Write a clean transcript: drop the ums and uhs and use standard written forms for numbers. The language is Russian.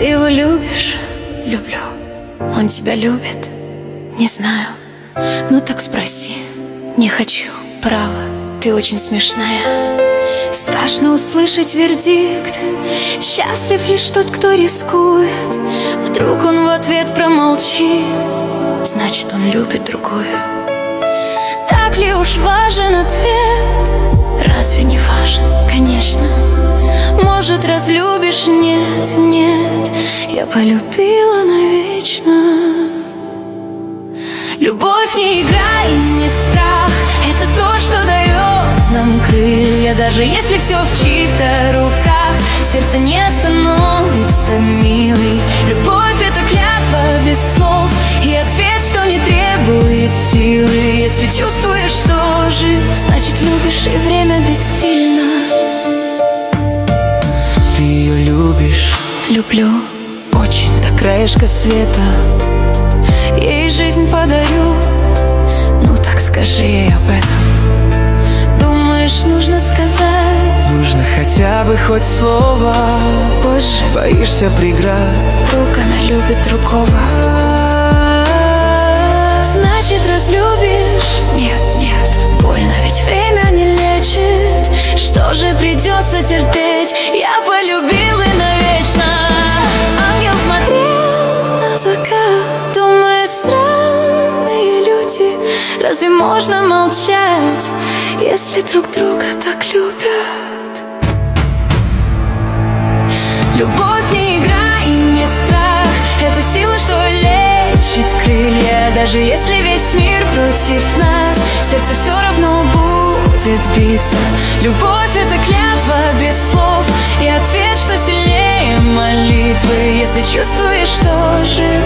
его любишь? Люблю. Он тебя любит? Не знаю. Ну так спроси. Не хочу, право, ты очень смешная. Страшно услышать вердикт. Счастлив лишь тот, кто рискует. Вдруг он в ответ промолчит, значит, он любит другую. Так ли уж важен ответ? Разве не важен? Конечно. Может, разлюбишь? Нет, нет, я полюбила навечно. Любовь не игра и не страх. Это то, что дает нам крылья. Даже если все в чьих-то руках, сердце не остановится, милый. Любовь — это клятва без слов и ответ, что не требует силы. Если чувствуешь, что жив, значит, любишь, и время бессильно. Ты ее любишь? Люблю. Очень, до краешка света. Ей жизнь подарю. Ну так скажи ей об этом. Думаешь, нужно сказать? Нужно хотя бы хоть слово. Позже. Боишься преград? Вдруг она любит другого. Значит, разлюбишь? Нет, нет, больно, ведь время не лечит. Что же придется терпеть? Я полюбил и навечно. Ангел смотрел на закат, думая, странные люди. Разве можно молчать, если друг друга так любят? Любовь не игра и не страх. Это сила, что лечит крылья. Даже если весь мир против нас, сердце все равно будет биться. Любовь — это клятва без слов и ответ, что сильнее молитвы. Если чувствуешь, что жив,